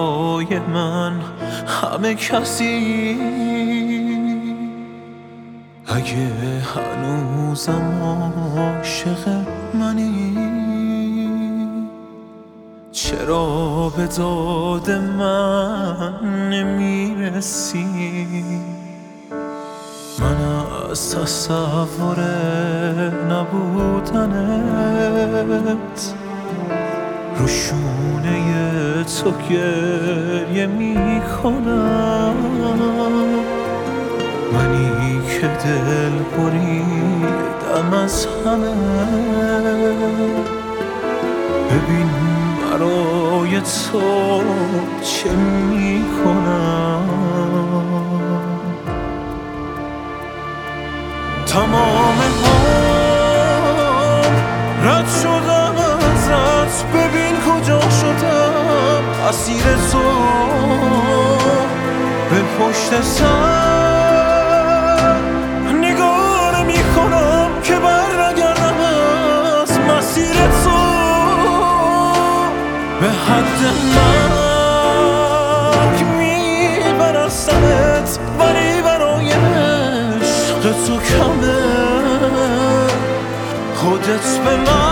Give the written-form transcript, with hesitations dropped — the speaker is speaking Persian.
برای من همه کسی. اگه هنوزم عاشق منی، چرا به داد من نمیرسی؟ من از تصور نبودنت رو شونه تو گریه میکنم. منی که دل بریدم از همه، ببین برای تو چه میکنم. تمام هم رد شدم ازت، ببین کجا شدم اسیر تو. به پشت سر نگاه نمی کنم که بر نگردم از مسیر تو. به حد مرگ میبرستمت، ولی برای عشق تو کمه. خودت به من